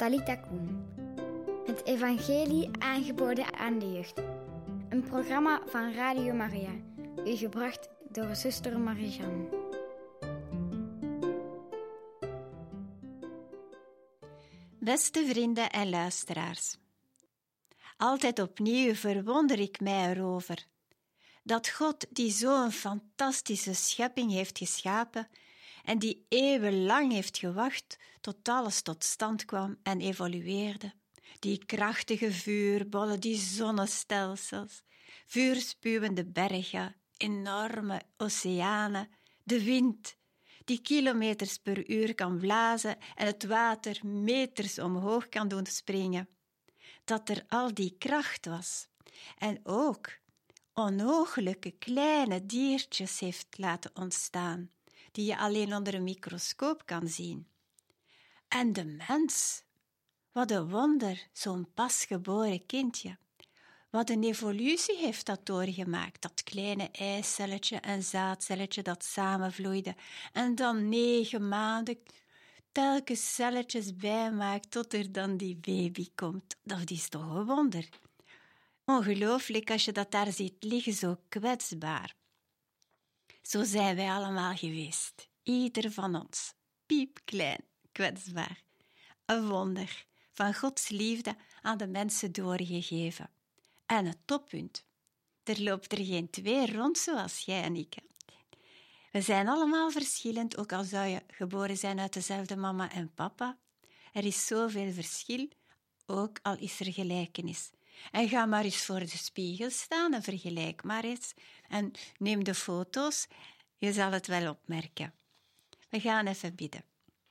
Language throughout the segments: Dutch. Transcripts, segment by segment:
Talita Koen. Het evangelie aangeboden aan de jeugd. Een programma van Radio Maria, u gebracht door zuster Marie-Jeanne. Beste vrienden en luisteraars, altijd opnieuw verwonder ik mij erover dat God, die zo'n fantastische schepping heeft geschapen en die eeuwenlang heeft gewacht tot alles tot stand kwam en evolueerde, die krachtige vuurbollen, die zonnestelsels, vuurspuwende bergen, enorme oceanen, de wind, die kilometers per uur kan blazen en het water meters omhoog kan doen springen, dat er al die kracht was en ook onogelijke kleine diertjes heeft laten ontstaan, die je alleen onder een microscoop kan zien. En de mens, wat een wonder, zo'n pasgeboren kindje. Wat een evolutie heeft dat doorgemaakt, dat kleine eicelletje en zaadcelletje dat samenvloeide en dan 9 maanden telkens celletjes bijmaakt tot er dan die baby komt. Dat is toch een wonder. Ongelooflijk als je dat daar ziet liggen, zo kwetsbaar. Zo zijn wij allemaal geweest, ieder van ons, piepklein, kwetsbaar. Een wonder van Gods liefde aan de mensen doorgegeven. En het toppunt, er loopt er geen 2 rond zoals jij en ik. We zijn allemaal verschillend, ook al zou je geboren zijn uit dezelfde mama en papa. Er is zoveel verschil, ook al is er gelijkenis. En ga maar eens voor de spiegel staan en vergelijk maar eens. En neem de foto's, je zal het wel opmerken. We gaan even bidden.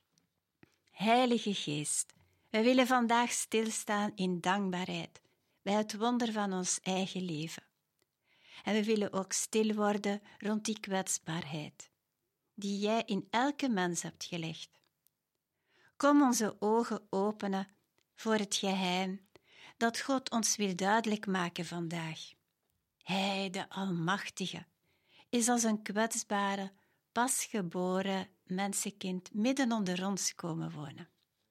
Heilige Geest, we willen vandaag stilstaan in dankbaarheid bij het wonder van ons eigen leven. En we willen ook stil worden rond die kwetsbaarheid die jij in elke mens hebt gelegd. Kom onze ogen openen voor het geheim dat God ons wil duidelijk maken vandaag. Hij, de Almachtige, is als een kwetsbare, pasgeboren mensenkind midden onder ons komen wonen.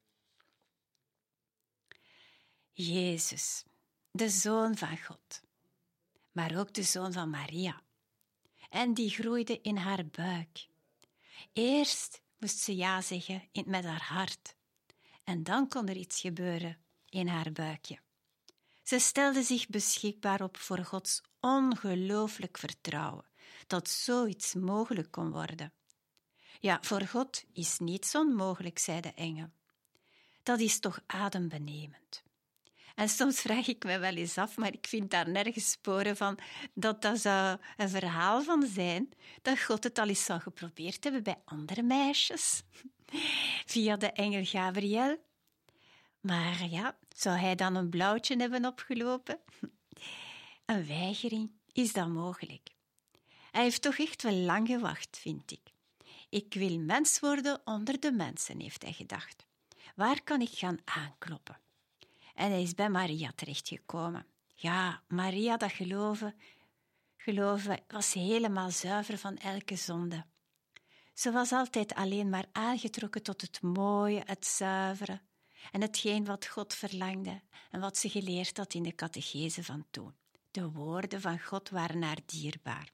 Jezus, de Zoon van God, maar ook de Zoon van Maria. En die groeide in haar buik. Eerst moest ze ja zeggen met haar hart. En dan kon er iets gebeuren in haar buikje. Ze stelde zich beschikbaar op voor Gods ongelooflijk vertrouwen, dat zoiets mogelijk kon worden. Ja, voor God is niets onmogelijk, zei de engel. Dat is toch adembenemend. En soms vraag ik me wel eens af, maar ik vind daar nergens sporen van dat zou een verhaal van zijn, dat God het al eens zou geprobeerd hebben bij andere meisjes, via de engel Gabriel. Maar ja, zou hij dan een blauwtje hebben opgelopen? Een weigering, is dat mogelijk? Hij heeft toch echt wel lang gewacht, vind ik. Ik wil mens worden onder de mensen, heeft hij gedacht. Waar kan ik gaan aankloppen? En hij is bij Maria terechtgekomen. Ja, Maria, dat geloven was helemaal zuiver van elke zonde. Ze was altijd alleen maar aangetrokken tot het mooie, het zuivere en hetgeen wat God verlangde en wat ze geleerd had in de catechese van toen. De woorden van God waren haar dierbaar.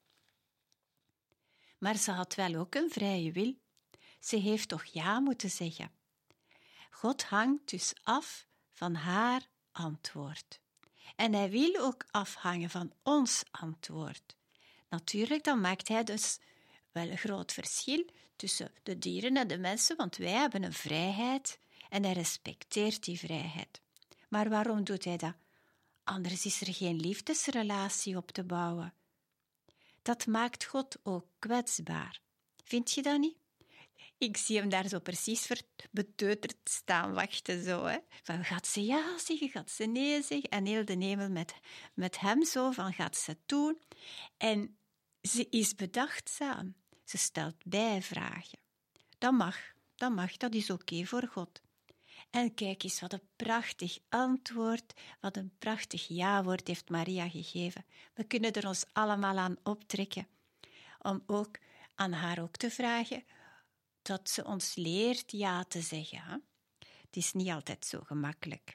Maar ze had wel ook een vrije wil. Ze heeft toch ja moeten zeggen. God hangt dus af van haar antwoord. En hij wil ook afhangen van ons antwoord. Natuurlijk, dan maakt hij dus wel een groot verschil tussen de dieren en de mensen, want wij hebben een vrijheid en hij respecteert die vrijheid. Maar waarom doet hij dat? Anders is er geen liefdesrelatie op te bouwen. Dat maakt God ook kwetsbaar. Vind je dat niet? Ik zie hem daar zo precies beteuterd staan wachten. Zo, hè. Van, gaat ze ja zeggen, gaat ze nee zeggen? En heel de hemel met hem zo van, gaat ze het doen? En ze is bedachtzaam. Ze stelt bijvragen. Dat mag, dat is oké voor God. En kijk eens, wat een prachtig antwoord, wat een prachtig ja-woord heeft Maria gegeven. We kunnen er ons allemaal aan optrekken, om ook aan haar ook te vragen dat ze ons leert ja te zeggen. Hè? het is niet altijd zo gemakkelijk.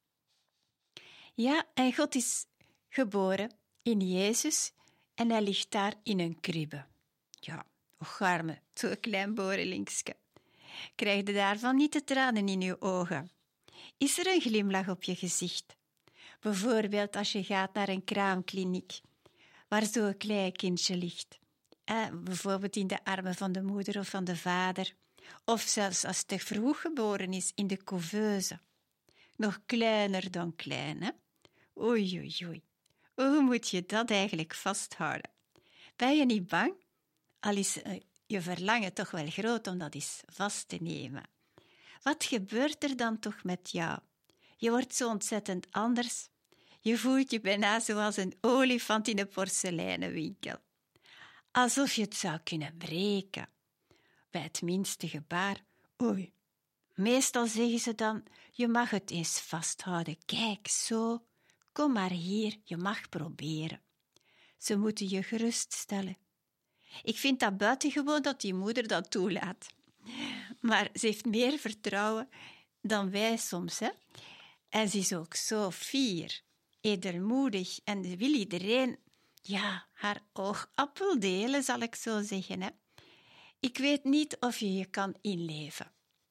Ja, en God is geboren in Jezus en hij ligt daar in een kribbe. Ja, och arme, zo'n klein borelingsje. Krijg je daarvan niet de tranen in je ogen? Is er een glimlach op je gezicht? Bijvoorbeeld als je gaat naar een kraamkliniek, waar zo'n klein kindje ligt. Bijvoorbeeld in de armen van de moeder of van de vader. Of zelfs als het te vroeg geboren is, in de couveuse. Nog kleiner dan klein, hè? Oei, oei, oei. Hoe moet je dat eigenlijk vasthouden? Ben je niet bang? Al is je verlangen toch wel groot om dat eens vast te nemen. Wat gebeurt er dan toch met jou? Je wordt zo ontzettend anders. Je voelt je bijna zoals een olifant in een porseleinenwinkel. Alsof je het zou kunnen breken. Bij het minste gebaar. Oei. Meestal zeggen ze dan, je mag het eens vasthouden. Kijk, zo. Kom maar hier, je mag proberen. Ze moeten je geruststellen. Ik vind dat buitengewoon dat die moeder dat toelaat. Maar ze heeft meer vertrouwen dan wij soms, hè? En ze is ook zo fier, edelmoedig en wil iedereen, haar oogappel delen, zal ik zo zeggen, hè? Ik weet niet of je je kan inleven.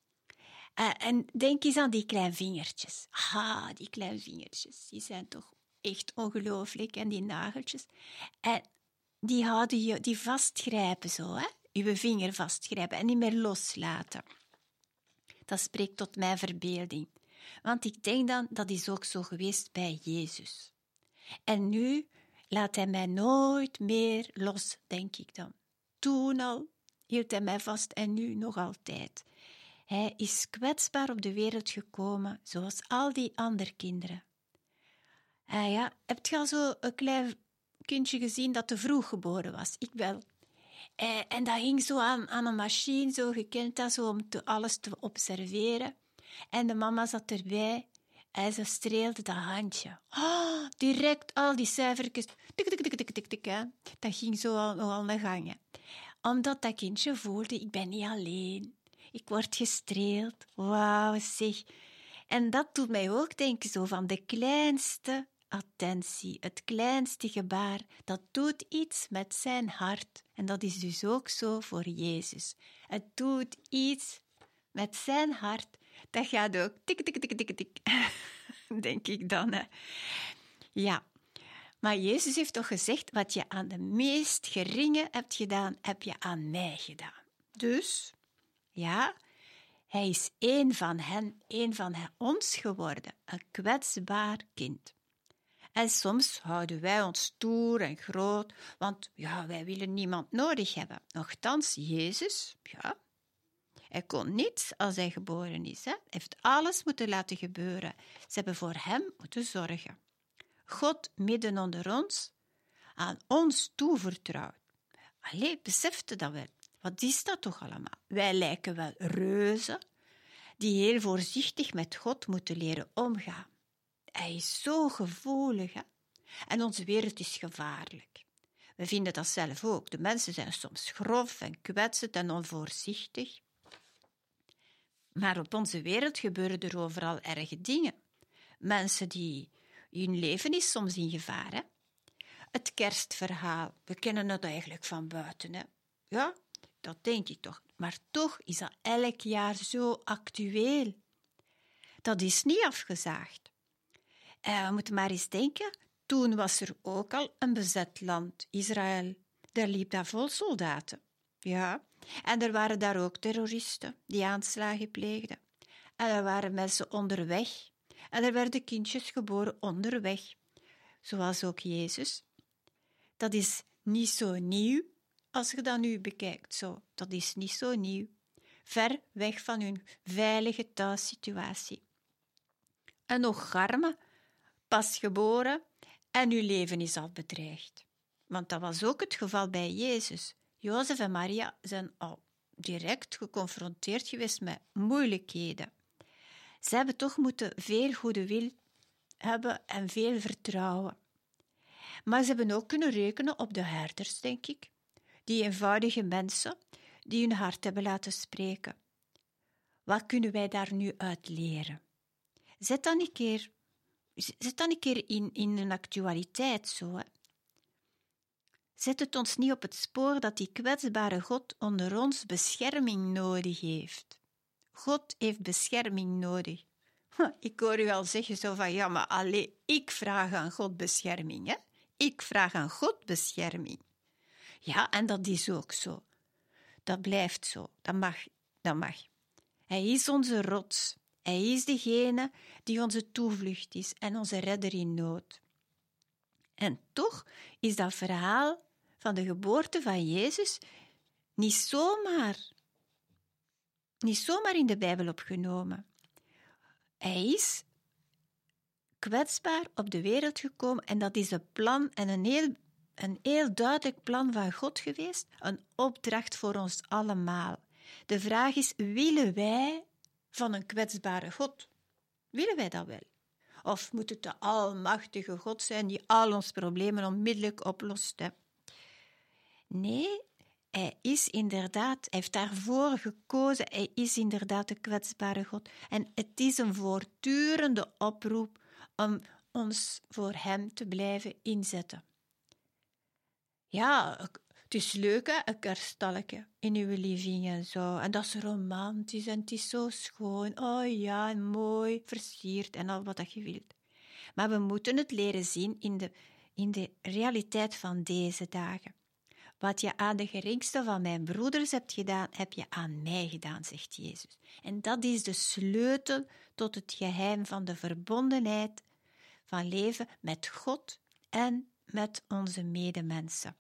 En denk eens aan die kleine vingertjes. Die kleine vingertjes, die zijn toch echt ongelooflijk. En die nageltjes. En die houden je, die vastgrijpen zo, hè? Je vinger vastgrijpen en niet meer loslaten. Dat spreekt tot mijn verbeelding. Want ik denk dan, dat is ook zo geweest bij Jezus. En nu laat hij mij nooit meer los, denk ik dan. Toen al hield hij mij vast en nu nog altijd. Hij is kwetsbaar op de wereld gekomen, zoals al die andere kinderen. Heb je al zo een klein kindje gezien dat te vroeg geboren was? Ik wel. En dat hing zo aan een machine, zo gekend dat, zo om alles te observeren. En de mama zat erbij en ze streelde dat handje. Direct al die cijfertjes. Tik, tik, tik, tik, tik, tik, hè. Dat ging zo al een gang. Hè. Omdat dat kindje voelde, ik ben niet alleen. Ik word gestreeld. Wauw, zeg. En dat doet mij ook denken zo van de kleinste attentie, het kleinste gebaar, dat doet iets met zijn hart. En dat is dus ook zo voor Jezus. Het doet iets met zijn hart. Dat gaat ook tik, tik, tik, tik, tik. Denk ik dan. Hè. Ja. Maar Jezus heeft toch gezegd, wat je aan de meest geringe hebt gedaan, heb je aan mij gedaan. Dus, ja, hij is één van hen, één van ons geworden, een kwetsbaar kind. En soms houden wij ons stoer en groot, want wij willen niemand nodig hebben. Nochtans, Jezus, hij kon niets als hij geboren is. Hè. Hij heeft alles moeten laten gebeuren. Ze hebben voor hem moeten zorgen. God midden onder ons, aan ons toevertrouwd. Allee, besefte dat wel. Wat is dat toch allemaal? Wij lijken wel reuzen die heel voorzichtig met God moeten leren omgaan. Hij is zo gevoelig, hè? En onze wereld is gevaarlijk. We vinden dat zelf ook. De mensen zijn soms grof en kwetsend en onvoorzichtig. Maar op onze wereld gebeuren er overal erge dingen. Mensen hun leven is soms in gevaar, hè? Het kerstverhaal, we kennen het eigenlijk van buiten, hè? Ja, dat denk ik toch. Maar toch is dat elk jaar zo actueel. Dat is niet afgezaagd. We moeten maar eens denken, toen was er ook al een bezet land, Israël. Daar liep dat vol soldaten. Ja, en er waren daar ook terroristen die aanslagen pleegden. En er waren mensen onderweg. En er werden kindjes geboren onderweg. Zoals ook Jezus. Dat is niet zo nieuw, als je dat nu bekijkt. Zo, dat is niet zo nieuw. Ver weg van hun veilige thuissituatie. En nog arme, pas geboren en uw leven is al bedreigd. Want dat was ook het geval bij Jezus. Jozef en Maria zijn al direct geconfronteerd geweest met moeilijkheden. Ze hebben toch moeten veel goede wil hebben en veel vertrouwen. Maar ze hebben ook kunnen rekenen op de herders, denk ik. Die eenvoudige mensen die hun hart hebben laten spreken. Wat kunnen wij daar nu uit leren? Zet dan een keer in een actualiteit zo. Hè. Zet het ons niet op het spoor dat die kwetsbare God onder ons bescherming nodig heeft. God heeft bescherming nodig. Ik hoor u al zeggen zo van, ja, maar allee, ik vraag aan God bescherming. Hè? Ik vraag aan God bescherming. Ja, en dat is ook zo. Dat blijft zo. Dat mag. Hij is onze rots. Hij is degene die onze toevlucht is en onze redder in nood. En toch is dat verhaal van de geboorte van Jezus niet zomaar in de Bijbel opgenomen. Hij is kwetsbaar op de wereld gekomen en dat is een plan en een heel duidelijk plan van God geweest, een opdracht voor ons allemaal. De vraag is, willen wij van een kwetsbare God? Willen wij dat wel? Of moet het de almachtige God zijn die al ons problemen onmiddellijk oplost? Hè? Nee, hij heeft daarvoor gekozen. Hij is inderdaad de kwetsbare God. En het is een voortdurende oproep om ons voor hem te blijven inzetten. Ja, het is leuk, hè, een kerststalletje in uw living en zo. En dat is romantisch en het is zo schoon. Oh ja, en mooi, versierd en al wat dat je wilt. Maar we moeten het leren zien in de realiteit van deze dagen. Wat je aan de geringste van mijn broeders hebt gedaan, heb je aan mij gedaan, zegt Jezus. En dat is de sleutel tot het geheim van de verbondenheid van leven met God en met onze medemensen.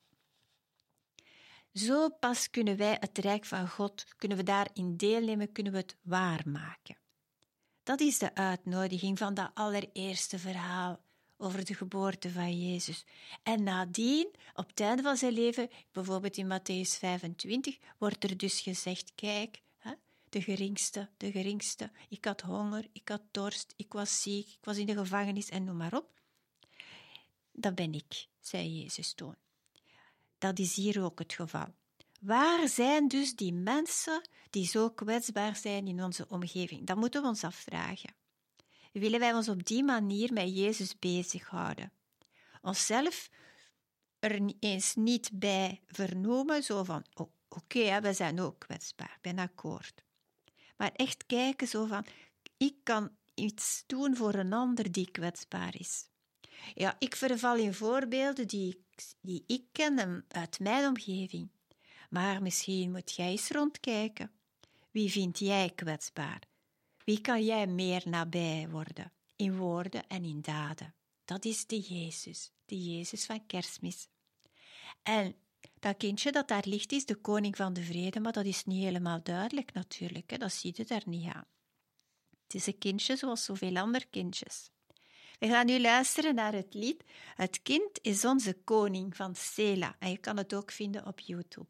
Zo pas kunnen wij het rijk van God, kunnen we daarin deelnemen, kunnen we het waarmaken. Dat is de uitnodiging van dat allereerste verhaal over de geboorte van Jezus. En nadien, op het einde van zijn leven, bijvoorbeeld in Mattheüs 25, wordt er dus gezegd, kijk, de geringste, ik had honger, ik had dorst, ik was ziek, ik was in de gevangenis en noem maar op. Dat ben ik, zei Jezus toen. Dat is hier ook het geval. Waar zijn dus die mensen die zo kwetsbaar zijn in onze omgeving? Dat moeten we ons afvragen. Willen wij ons op die manier met Jezus bezighouden? Onszelf er eens niet bij vernoemen, zo van, oké, wij zijn ook kwetsbaar, ben akkoord. Maar echt kijken zo van, ik kan iets doen voor een ander die kwetsbaar is. Ja, ik verval in voorbeelden die ik ken uit mijn omgeving. Maar misschien moet jij eens rondkijken. Wie vind jij kwetsbaar? Wie kan jij meer nabij worden? In woorden en in daden. Dat is de Jezus van Kerstmis. En dat kindje dat daar ligt is de koning van de vrede, maar dat is niet helemaal duidelijk natuurlijk. Hè? Dat zie je daar niet aan. Het is een kindje zoals zoveel andere kindjes. We gaan nu luisteren naar het lied Het kind is onze koning van Sela. En je kan het ook vinden op YouTube.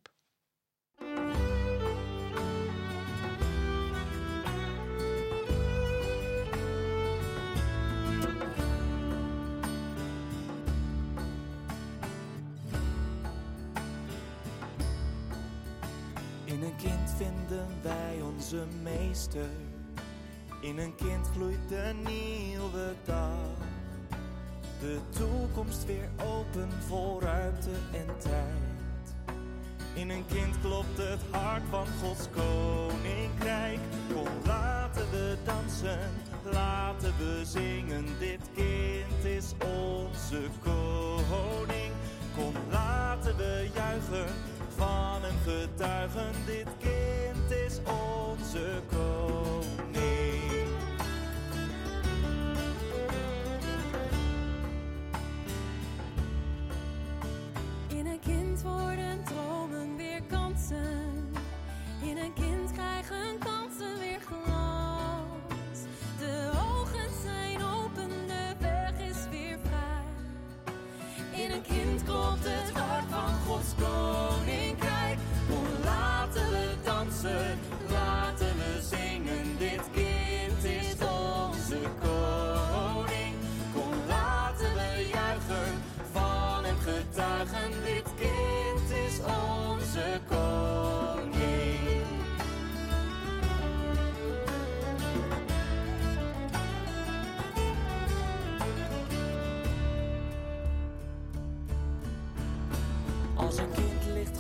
In een kind vinden wij onze meester. In een kind gloeit de nieuwe dag. De toekomst weer open vol ruimte en tijd. In een kind klopt het hart van Gods koninkrijk. Kom, laten we dansen, laten we zingen. Dit kind is onze koning. Kom, laten we juichen, van hem getuigen. Dit kind is onze koning. In een kind worden dromen weer kansen. In een kind krijgen kansen weer glans. De ogen zijn open, de weg is weer vrij. In een kind klopt het hart van Gods koninkrijk. Kom, laten we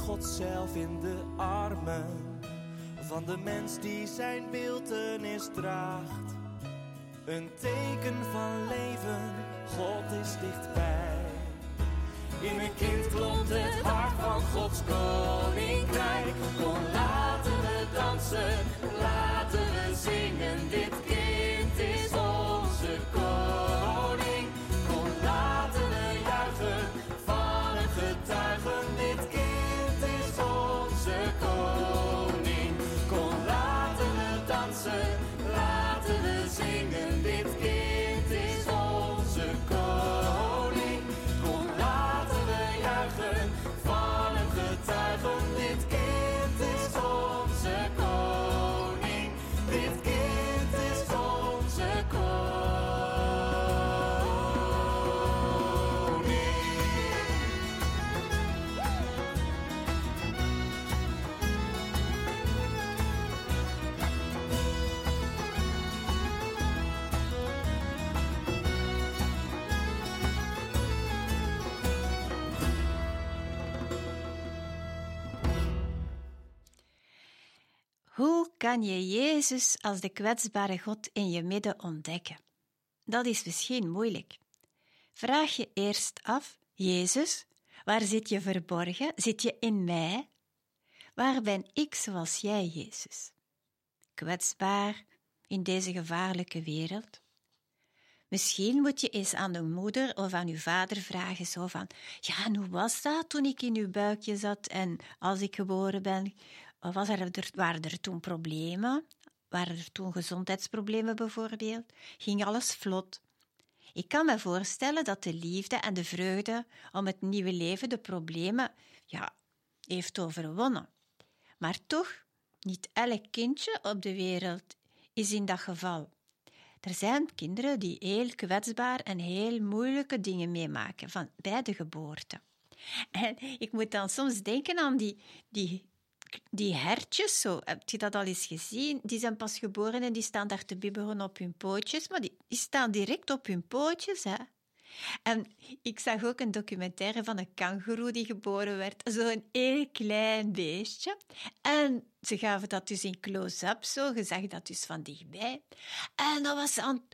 God zelf in de armen van de mens die zijn beeltenis draagt. Een teken van leven, God is dichtbij. In een kind klopt het hart van Gods koninkrijk. Kom, laten we dansen, laten we zingen. Dit kind is onze koning. Kom, laten we juichen, van het getuigen. Dit kind is onze koning. Kom, laten we dansen, laten we zingen. Dit kind is onze koning. Kom, laten we juichen, van het getuigen. Dit kind is onze koning. Dit kind is onze koning. Hoe kan je Jezus als de kwetsbare God in je midden ontdekken? Dat is misschien moeilijk. Vraag je eerst af, Jezus, waar zit je verborgen? Zit je in mij? Waar ben ik zoals jij, Jezus? Kwetsbaar in deze gevaarlijke wereld? Misschien moet je eens aan de moeder of aan je vader vragen, zo van, ja, en hoe was dat toen ik in uw buikje zat en als ik geboren ben? Waren er toen problemen? Waren er toen gezondheidsproblemen bijvoorbeeld? Ging alles vlot? Ik kan me voorstellen dat de liefde en de vreugde om het nieuwe leven de problemen heeft overwonnen. Maar toch, niet elk kindje op de wereld is in dat geval. Er zijn kinderen die heel kwetsbaar en heel moeilijke dingen meemaken bij de geboorte. En ik moet dan soms denken aan die hertjes, zo. Heb je dat al eens gezien? Die zijn pas geboren en die staan daar te bibberen op hun pootjes, maar die staan direct op hun pootjes, hè. En ik zag ook een documentaire van een kangoeroe die geboren werd, zo'n heel klein beestje. En ze gaven dat dus in close-up, zo. Je zag dat dus van dichtbij. En dat was aan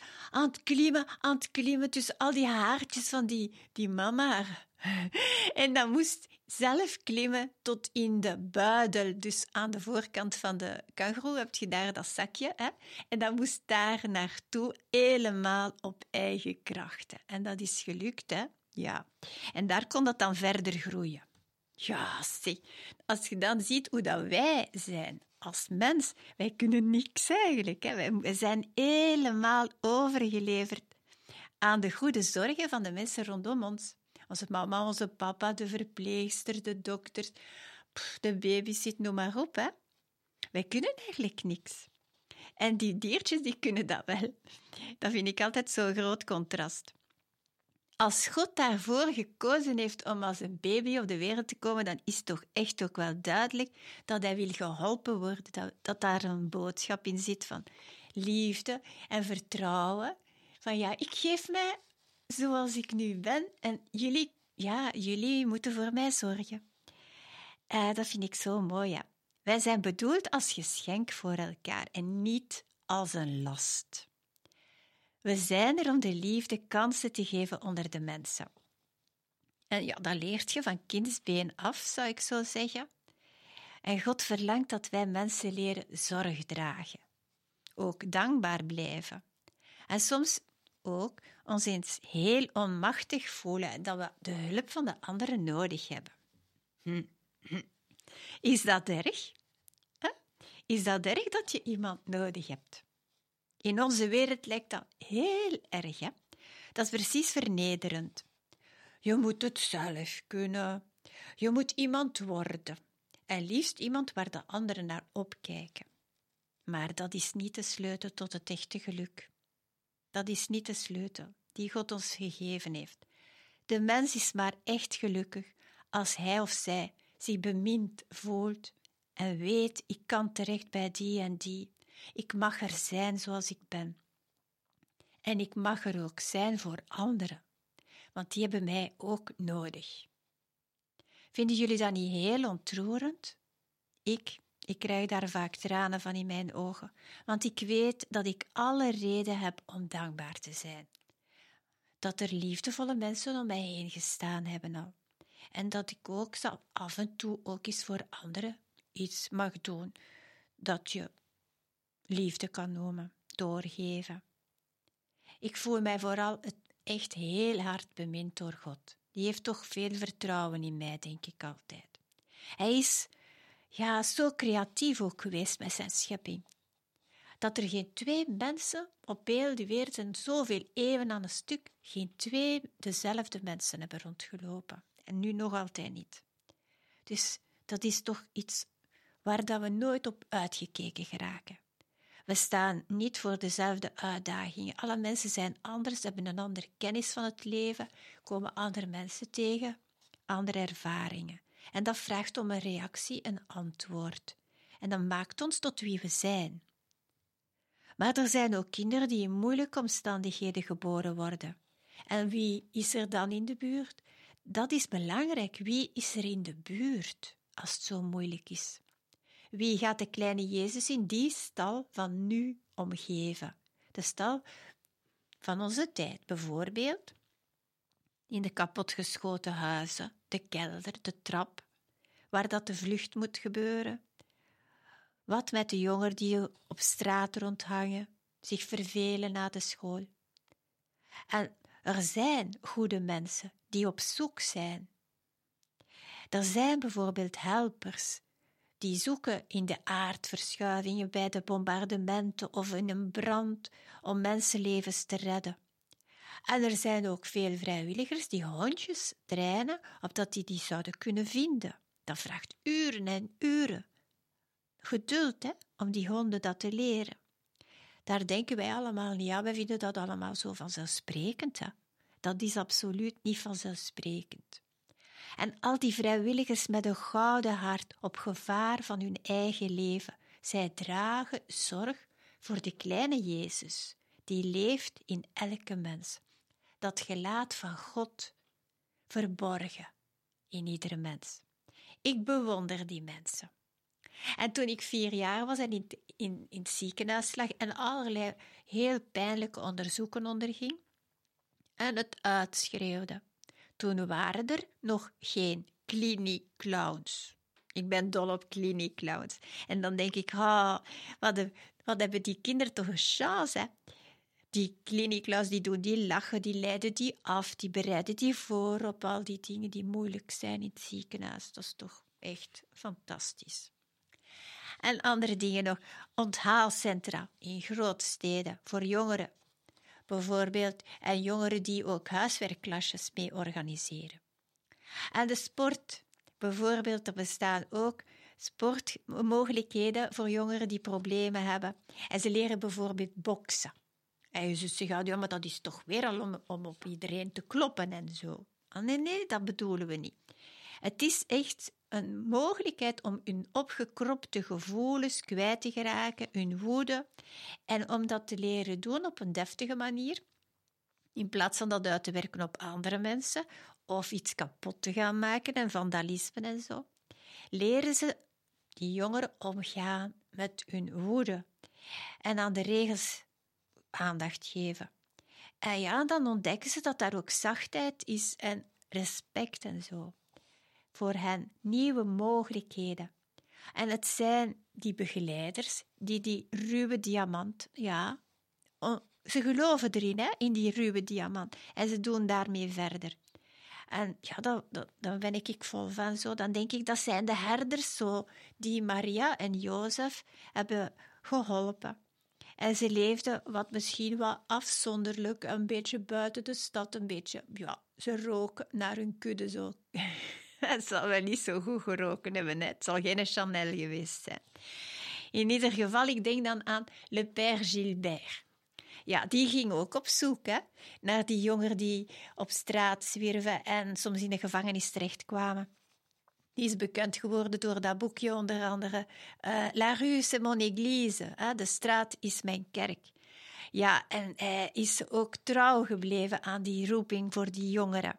het klimmen tussen al die haartjes van die mama. En dat moest zelf klimmen tot in de buidel. Dus aan de voorkant van de kangoeroe heb je daar dat zakje. Hè? En dat moest daar naartoe helemaal op eigen krachten. En dat is gelukt, hè? Ja. En daar kon dat dan verder groeien. Ja, zeg. Als je dan ziet hoe dat wij zijn als mens, wij kunnen niks eigenlijk. Hè? Wij zijn helemaal overgeleverd aan de goede zorgen van de mensen rondom ons. Onze mama, onze papa, de verpleegster, de dokters, de babysit, noem maar op. Hè. Wij kunnen eigenlijk niks. En die diertjes, die kunnen dat wel. Dat vind ik altijd zo'n groot contrast. Als God daarvoor gekozen heeft om als een baby op de wereld te komen, dan is toch echt ook wel duidelijk dat hij wil geholpen worden, dat daar een boodschap in zit van liefde en vertrouwen. Van ja, ik geef mij zoals ik nu ben en jullie moeten voor mij zorgen. Dat vind ik zo mooi, ja. Wij zijn bedoeld als geschenk voor elkaar en niet als een last. We zijn er om de liefde kansen te geven onder de mensen. En ja, dat leert je van kindsbeen af, zou ik zo zeggen. En God verlangt dat wij mensen leren zorg dragen. Ook dankbaar blijven. En soms ook ons eens heel onmachtig voelen en dat we de hulp van de anderen nodig hebben. Is dat erg? Is dat erg dat je iemand nodig hebt? In onze wereld lijkt dat heel erg, hè? Dat is precies vernederend. Je moet het zelf kunnen. Je moet iemand worden. En liefst iemand waar de anderen naar opkijken. Maar dat is niet de sleutel tot het echte geluk. Dat is niet de sleutel die God ons gegeven heeft. De mens is maar echt gelukkig als hij of zij zich bemind voelt en weet, ik kan terecht bij die en die. Ik mag er zijn zoals ik ben. En ik mag er ook zijn voor anderen, want die hebben mij ook nodig. Vinden jullie dat niet heel ontroerend? Ik krijg daar vaak tranen van in mijn ogen, want ik weet dat ik alle reden heb om dankbaar te zijn. Dat er liefdevolle mensen om mij heen gestaan hebben al. En dat ik ook af en toe ook eens voor anderen iets mag doen dat je liefde kan noemen, doorgeven. Ik voel mij vooral echt heel hard bemind door God. Die heeft toch veel vertrouwen in mij, denk ik altijd. Hij is zo creatief ook geweest met zijn schepping. Dat er geen 2 mensen op heel de wereld en zoveel eeuwen aan een stuk, geen 2 dezelfde mensen hebben rondgelopen. En nu nog altijd niet. Dus dat is toch iets waar dat we nooit op uitgekeken geraken. We staan niet voor dezelfde uitdagingen. Alle mensen zijn anders, hebben een andere kennis van het leven, komen andere mensen tegen, andere ervaringen. En dat vraagt om een reactie, een antwoord. En dat maakt ons tot wie we zijn. Maar er zijn ook kinderen die in moeilijke omstandigheden geboren worden. En wie is er dan in de buurt? Dat is belangrijk. Wie is er in de buurt als het zo moeilijk is? Wie gaat de kleine Jezus in die stal van nu omgeven? De stal van onze tijd, bijvoorbeeld. In de kapotgeschoten huizen, de kelder, de trap, waar dat de vlucht moet gebeuren. Wat met de jongeren die op straat rondhangen, zich vervelen na de school. En er zijn goede mensen die op zoek zijn. Er zijn bijvoorbeeld helpers die zoeken in de aardverschuivingen bij de bombardementen of in een brand om mensenlevens te redden. En er zijn ook veel vrijwilligers die hondjes trainen opdat die zouden kunnen vinden. Dat vraagt uren en uren. Geduld, om die honden dat te leren. Daar denken wij allemaal niet aan. Wij vinden dat allemaal zo vanzelfsprekend. Dat is absoluut niet vanzelfsprekend. En al die vrijwilligers met een gouden hart op gevaar van hun eigen leven, zij dragen zorg voor de kleine Jezus, die leeft in elke mens. Dat gelaat van God verborgen in iedere mens. Ik bewonder die mensen. En toen ik 4 jaar was en in het ziekenhuis lag en allerlei heel pijnlijke onderzoeken onderging en het uitschreeuwde, toen waren er nog geen kliniekclowns. Ik ben dol op kliniekclowns. En dan denk ik, wat hebben die kinderen toch een chance, hè? Die kliniekclowns die lachen, die leiden die af, die bereiden die voor op al die dingen die moeilijk zijn in het ziekenhuis. Dat is toch echt fantastisch. En andere dingen nog, onthaalcentra in grote steden voor jongeren. Bijvoorbeeld, en jongeren die ook huiswerkklasjes mee organiseren. En de sport, bijvoorbeeld, er bestaan ook sportmogelijkheden voor jongeren die problemen hebben. En ze leren bijvoorbeeld boksen. En je zult zeggen, ja, maar dat is toch weer al om op iedereen te kloppen en zo. Nee, dat bedoelen we niet. Het is echt een mogelijkheid om hun opgekropte gevoelens kwijt te geraken, hun woede, en om dat te leren doen op een deftige manier, in plaats van dat uit te werken op andere mensen of iets kapot te gaan maken en vandalisme en zo. Leren ze die jongeren omgaan met hun woede en aan de regels aandacht geven. En ja, dan ontdekken ze dat daar ook zachtheid is en respect en zo. Voor hen nieuwe mogelijkheden. En het zijn die begeleiders die ruwe diamant, ze geloven erin, in die ruwe diamant. En ze doen daarmee verder. En ja, dan ben ik vol van zo. Dan denk ik, dat zijn de herders zo, die Maria en Jozef hebben geholpen. En ze leefden wat misschien wel afzonderlijk, een beetje buiten de stad, een beetje, ze roken naar hun kudde zo. Het zal wel niet zo goed geroken hebben, het zal geen Chanel geweest zijn. In ieder geval, ik denk dan aan Le Père Gilbert. Ja, die ging ook op zoek naar die jongeren die op straat zwierven en soms in de gevangenis terechtkwamen. Die is bekend geworden door dat boekje, onder andere La rue c'est mon église, de straat is mijn kerk. Ja, en hij is ook trouw gebleven aan die roeping voor die jongeren.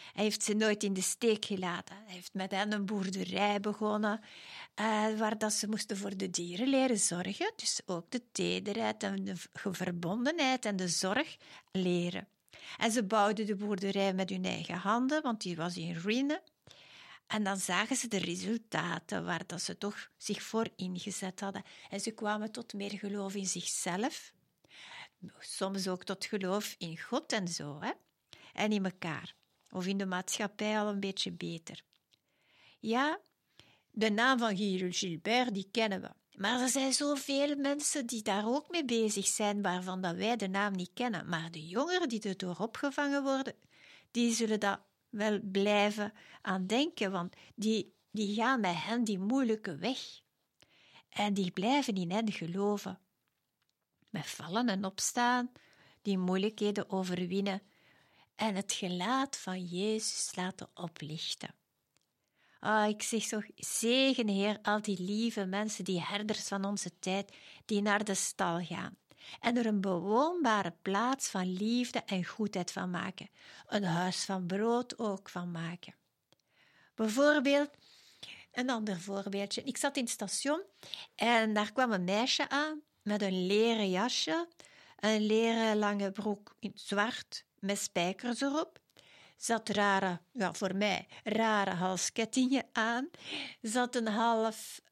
Hij heeft ze nooit in de steek gelaten. Hij heeft met hen een boerderij begonnen, waar dat ze moesten voor de dieren leren zorgen. Dus ook de tederheid en de verbondenheid en de zorg leren. En ze bouwden de boerderij met hun eigen handen, want die was in ruïne. En dan zagen ze de resultaten waar dat ze toch zich voor ingezet hadden. En ze kwamen tot meer geloof in zichzelf. Soms ook tot geloof in God en zo. Hè? En in elkaar. Of in de maatschappij al een beetje beter. Ja, de naam van Guy Gilbert, die kennen we. Maar er zijn zoveel mensen die daar ook mee bezig zijn, waarvan dat wij de naam niet kennen. Maar de jongeren die erdoor opgevangen worden, die zullen dat wel blijven aan denken, want die gaan met hen die moeilijke weg. En die blijven in hen geloven. Met vallen en opstaan, die moeilijkheden overwinnen en het gelaat van Jezus laten oplichten. Ik zeg zo, zegen Heer, al die lieve mensen, die herders van onze tijd, die naar de stal gaan en er een bewoonbare plaats van liefde en goedheid van maken. Een huis van brood ook van maken. Bijvoorbeeld, een ander voorbeeldje. Ik zat in het station en daar kwam een meisje aan met een leren jasje, een leren lange broek in zwart met spijkers erop. Ze had voor mij rare halskettingen aan. Ze had een half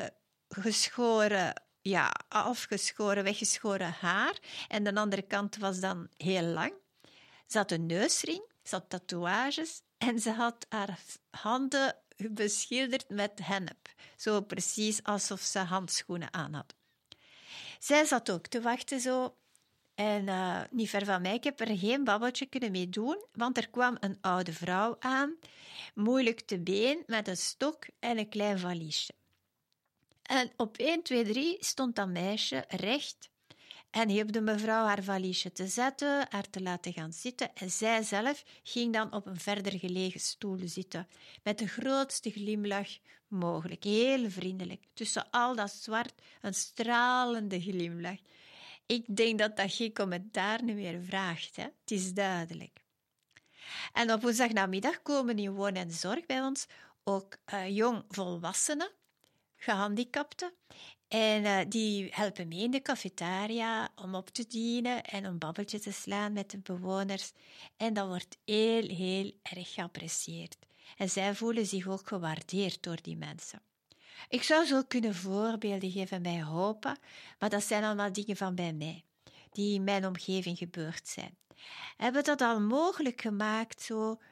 weggeschoren haar. En de andere kant was dan heel lang. Ze had een neusring, ze had tatoeages en ze had haar handen beschilderd met hennep. Zo precies alsof ze handschoenen aan had. Zij zat ook te wachten zo. En niet ver van mij, ik heb er geen babbeltje kunnen mee doen, want er kwam een oude vrouw aan, moeilijk te been, met een stok en een klein valiesje. En op 1, 2, 3 stond dat meisje recht en hielp de mevrouw haar valiesje te zetten, haar te laten gaan zitten en zij zelf ging dan op een verder gelegen stoel zitten, met de grootste glimlach mogelijk, heel vriendelijk. Tussen al dat zwart een stralende glimlach. Ik denk dat dat geen commentaar meer vraagt. Hè? Het is duidelijk. En op woensdagnamiddag komen in woon en zorg bij ons ook jong volwassenen, gehandicapten. En die helpen mee in de cafetaria om op te dienen en een babbeltje te slaan met de bewoners. En dat wordt heel, heel erg geapprecieerd. En zij voelen zich ook gewaardeerd door die mensen. Ik zou zo kunnen voorbeelden geven bij Hopa, maar dat zijn allemaal dingen van bij mij, die in mijn omgeving gebeurd zijn. Hebben dat al mogelijk gemaakt,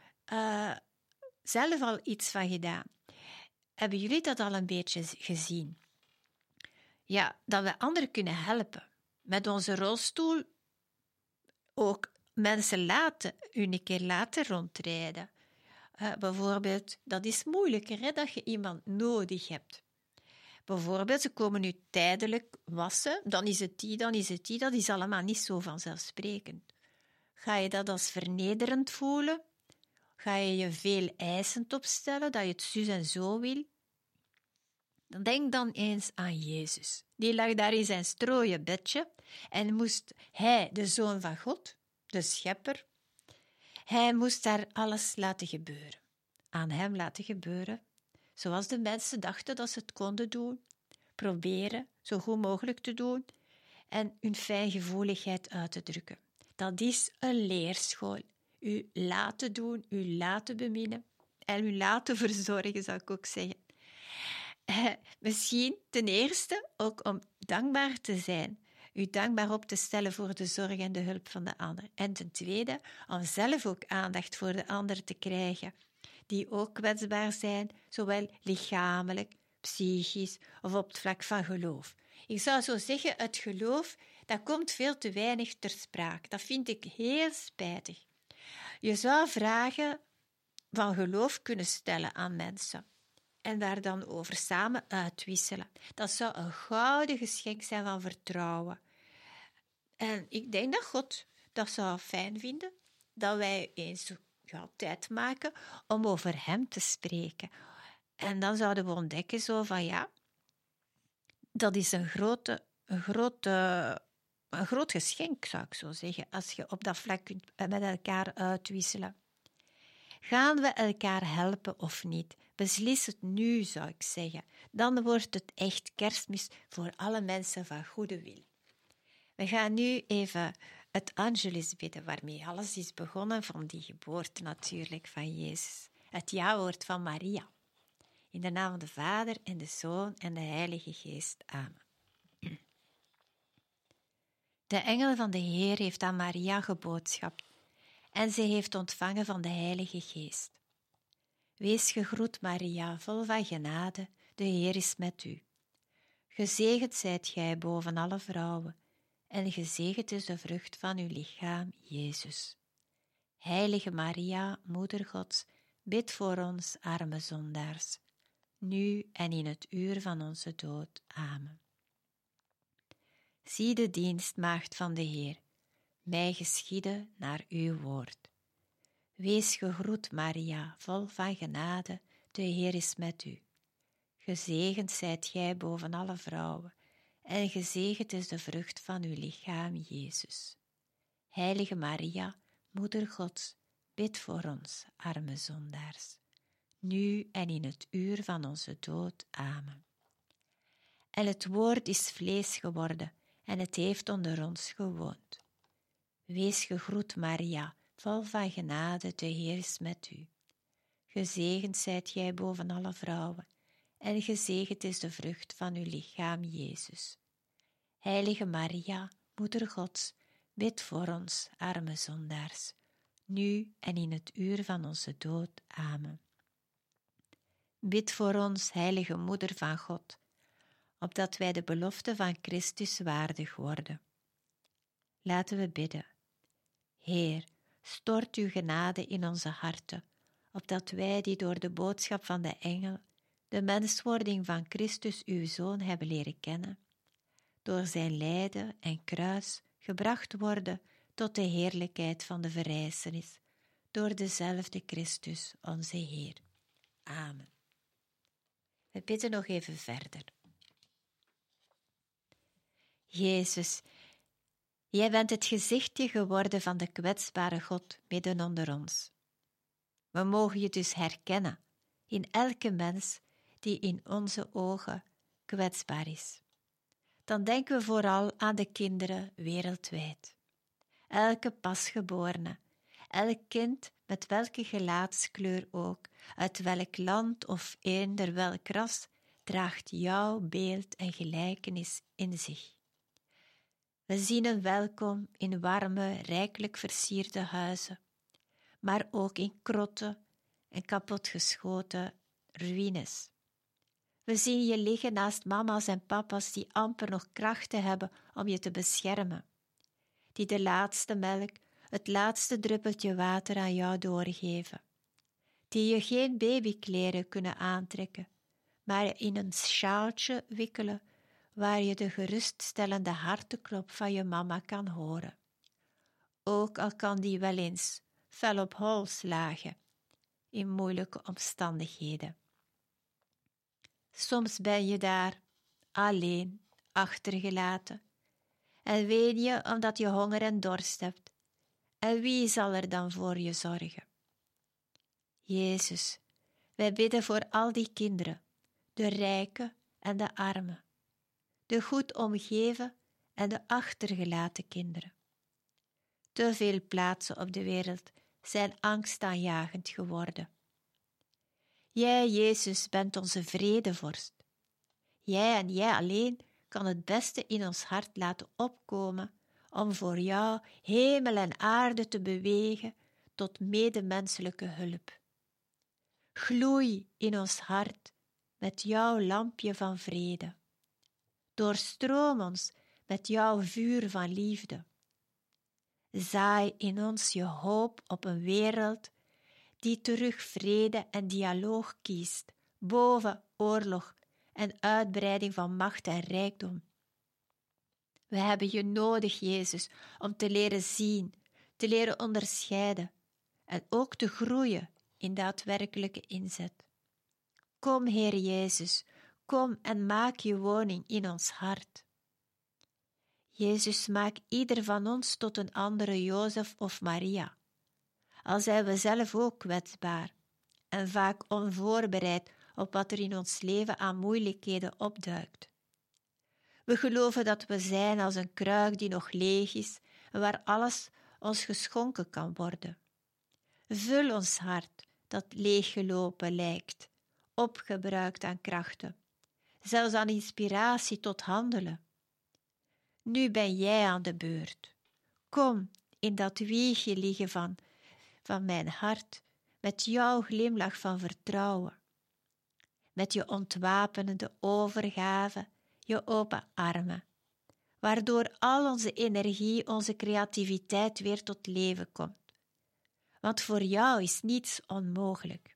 zelf al iets van gedaan? Hebben jullie dat al een beetje gezien? Ja, dat we anderen kunnen helpen. Met onze rolstoel ook mensen een keer laten rondrijden. Bijvoorbeeld, dat is moeilijker, hè, dat je iemand nodig hebt. Bijvoorbeeld, ze komen nu tijdelijk wassen, dan is het die, dan is het die. Dat is allemaal niet zo vanzelfsprekend. Ga je dat als vernederend voelen? Ga je je veel eisend opstellen, dat je het zus en zo wil? Denk dan eens aan Jezus. Die lag daar in zijn strooien bedje en moest hij, de Zoon van God, de Schepper, hij moest daar alles laten gebeuren. Aan hem laten gebeuren, zoals de mensen dachten dat ze het konden doen. Proberen zo goed mogelijk te doen en hun fijngevoeligheid uit te drukken. Dat is een leerschool. U laten doen, u laten beminnen en u laten verzorgen, zou ik ook zeggen. Misschien ten eerste ook om dankbaar te zijn. U dankbaar op te stellen voor de zorg en de hulp van de ander. En ten tweede, om zelf ook aandacht voor de ander te krijgen, die ook kwetsbaar zijn, zowel lichamelijk, psychisch of op het vlak van geloof. Ik zou zo zeggen, het geloof, dat komt veel te weinig ter sprake. Dat vind ik heel spijtig. Je zou vragen van geloof kunnen stellen aan mensen en daar dan over samen uitwisselen. Dat zou een gouden geschenk zijn van vertrouwen. En ik denk dat God dat zou fijn vinden, dat wij eens tijd maken om over hem te spreken. En dan zouden we ontdekken zo van ja, dat is een groot geschenk, zou ik zo zeggen, als je op dat vlak kunt met elkaar uitwisselen. Gaan we elkaar helpen of niet? Beslis het nu, zou ik zeggen. Dan wordt het echt Kerstmis voor alle mensen van goede wil. We gaan nu even het Angelus bidden, waarmee alles is begonnen van die geboorte natuurlijk van Jezus. Het ja-woord van Maria. In de naam van de Vader en de Zoon en de Heilige Geest. Amen. De engel van de Heer heeft aan Maria geboodschapt en ze heeft ontvangen van de Heilige Geest. Wees gegroet, Maria, vol van genade, de Heer is met u. Gezegend zijt gij boven alle vrouwen, en gezegend is de vrucht van uw lichaam, Jezus. Heilige Maria, Moeder Gods, bid voor ons, arme zondaars, nu en in het uur van onze dood. Amen. Zie de dienstmaagd van de Heer, mij geschieden naar uw woord. Wees gegroet, Maria, vol van genade, de Heer is met u. Gezegend zijt gij boven alle vrouwen, en gezegend is de vrucht van uw lichaam, Jezus. Heilige Maria, Moeder Gods, bid voor ons, arme zondaars, nu en in het uur van onze dood. Amen. En het woord is vlees geworden, en het heeft onder ons gewoond. Wees gegroet, Maria, vol van genade, de Heer is met u. Gezegend zijt gij boven alle vrouwen, en gezegend is de vrucht van uw lichaam, Jezus. Heilige Maria, Moeder Gods, bid voor ons, arme zondaars, nu en in het uur van onze dood. Amen. Bid voor ons, heilige Moeder van God, opdat wij de belofte van Christus waardig worden. Laten we bidden. Heer, stort uw genade in onze harten, opdat wij die door de boodschap van de engel de menswording van Christus uw Zoon hebben leren kennen, door zijn lijden en kruis gebracht worden tot de heerlijkheid van de verrijzenis, door dezelfde Christus onze Heer. Amen. We bidden nog even verder. Jezus, jij bent het gezichtje geworden van de kwetsbare God midden onder ons. We mogen je dus herkennen in elke mens die in onze ogen kwetsbaar is. Dan denken we vooral aan de kinderen wereldwijd. Elke pasgeborene, elk kind met welke gelaatskleur ook, uit welk land of eender welk ras, draagt jouw beeld en gelijkenis in zich. We zien een welkom in warme, rijkelijk versierde huizen, maar ook in krotten en kapotgeschoten ruïnes. We zien je liggen naast mama's en papa's die amper nog krachten hebben om je te beschermen, die de laatste melk, het laatste druppeltje water aan jou doorgeven, die je geen babykleren kunnen aantrekken, maar in een sjaaltje wikkelen waar je de geruststellende harteklop van je mama kan horen. Ook al kan die wel eens fel op hol slagen in moeilijke omstandigheden. Soms ben je daar alleen, achtergelaten, en ween je omdat je honger en dorst hebt. En wie zal er dan voor je zorgen? Jezus, wij bidden voor al die kinderen, de rijken en de armen, de goed omgeven en de achtergelaten kinderen. Te veel plaatsen op de wereld zijn angstaanjagend geworden. Jij, Jezus, bent onze vredevorst. Jij en jij alleen kan het beste in ons hart laten opkomen om voor jou hemel en aarde te bewegen tot medemenselijke hulp. Gloei in ons hart met jouw lampje van vrede. Doorstroom ons met jouw vuur van liefde. Zaai in ons je hoop op een wereld die terug vrede en dialoog kiest, boven oorlog en uitbreiding van macht en rijkdom. We hebben je nodig, Jezus, om te leren zien, te leren onderscheiden en ook te groeien in daadwerkelijke inzet. Kom, Heer Jezus, kom en maak je woning in ons hart. Jezus, maak ieder van ons tot een andere Jozef of Maria. al zijn we zelf ook kwetsbaar en vaak onvoorbereid op wat er in ons leven aan moeilijkheden opduikt. We geloven dat we zijn als een kruik die nog leeg is en waar alles ons geschonken kan worden. Vul ons hart dat leeggelopen lijkt, opgebruikt aan krachten, zelfs aan inspiratie tot handelen. Nu ben jij aan de beurt. Kom in dat wiegje liggen van mijn hart, met jouw glimlach van vertrouwen, met je ontwapenende overgave, je open armen, waardoor al onze energie, onze creativiteit weer tot leven komt. Want voor jou is niets onmogelijk.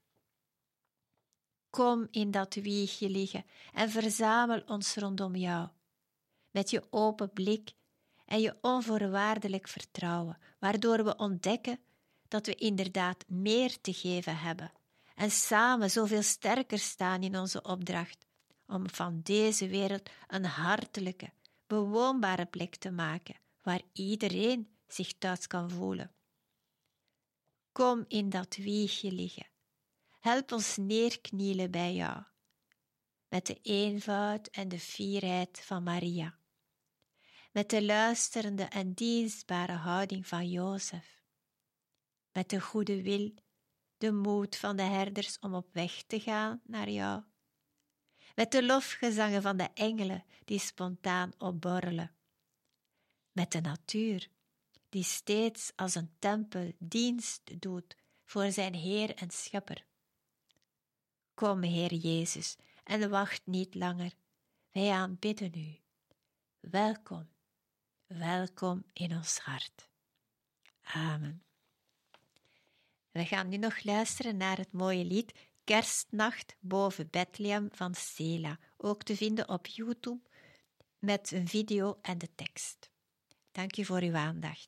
Kom in dat wiegje liggen en verzamel ons rondom jou, met je open blik en je onvoorwaardelijk vertrouwen, waardoor we ontdekken dat we inderdaad meer te geven hebben en samen zoveel sterker staan in onze opdracht om van deze wereld een hartelijke, bewoonbare plek te maken, waar iedereen zich thuis kan voelen. Kom in dat wiegje liggen. Help ons neerknielen bij jou, met de eenvoud en de fierheid van Maria, met de luisterende en dienstbare houding van Jozef, met de goede wil, de moed van de herders om op weg te gaan naar jou, met de lofgezangen van de engelen die spontaan opborrelen, met de natuur die steeds als een tempel dienst doet voor zijn Heer en Schepper. Kom, Heer Jezus, en wacht niet langer. Wij aanbidden u. Welkom, welkom in ons hart. Amen. We gaan nu nog luisteren naar het mooie lied Kerstnacht boven Bethlehem van Sela, ook te vinden op YouTube met een video en de tekst. Dank u voor uw aandacht.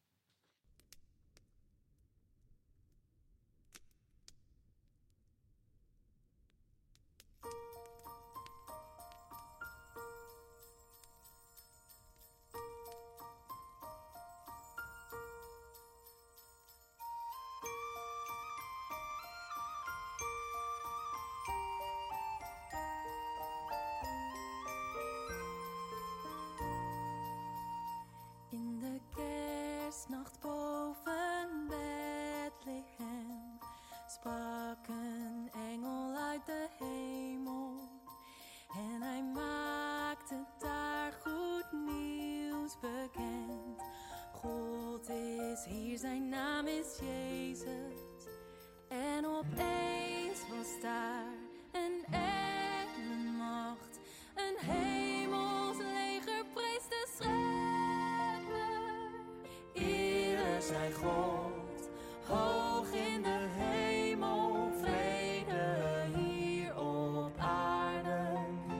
Nacht boven Bethlehem sprak een engel uit de hemel en hij maakte daar goed nieuws bekend. God is hier, zijn naam is Jezus en opeens was daar een engelenmacht, een hemels leger prees de Schepper. Zij God, hoog in de hemel, vrede hier op aarde.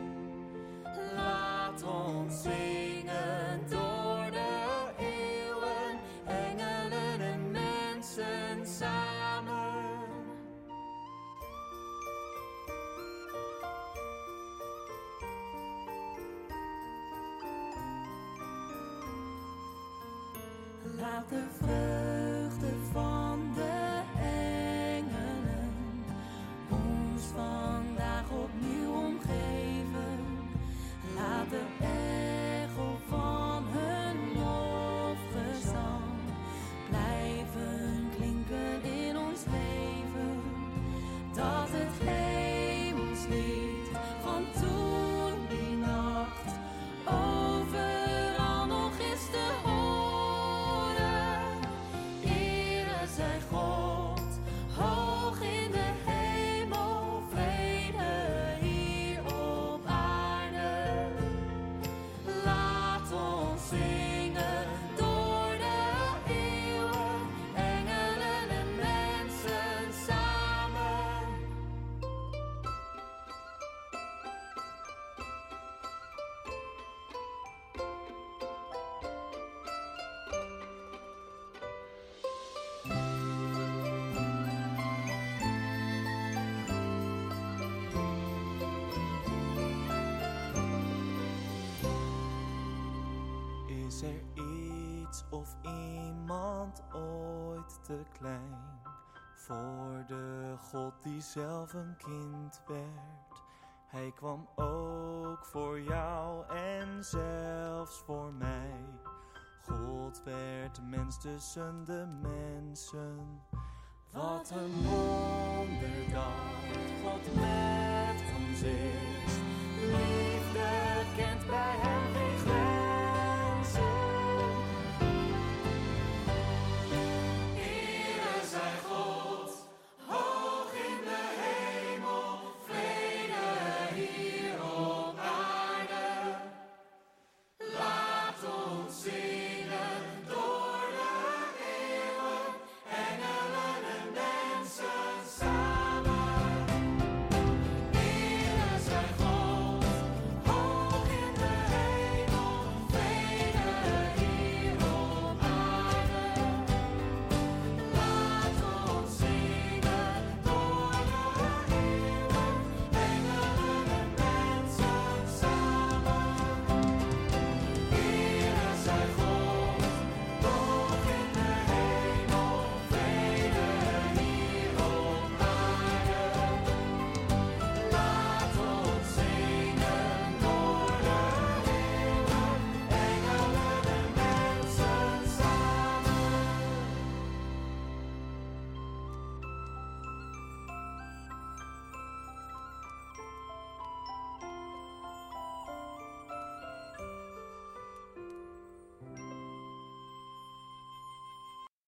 Laat ons zingen door de eeuwen, engelen en mensen samen. Laat de vreugde van de engelen ons vandaag opnieuw omgeven. Laat de echo van hun lofgezang blijven klinken in ons leven. Dat het hemelslied van toen die nacht overal nog is te horen. Is er iets of iemand ooit te klein voor de God die zelf een kind werd? Hij kwam ook voor jou en zelfs voor mij. God werd mens tussen de mensen. Wat een wonder dat God met ons is. Liefde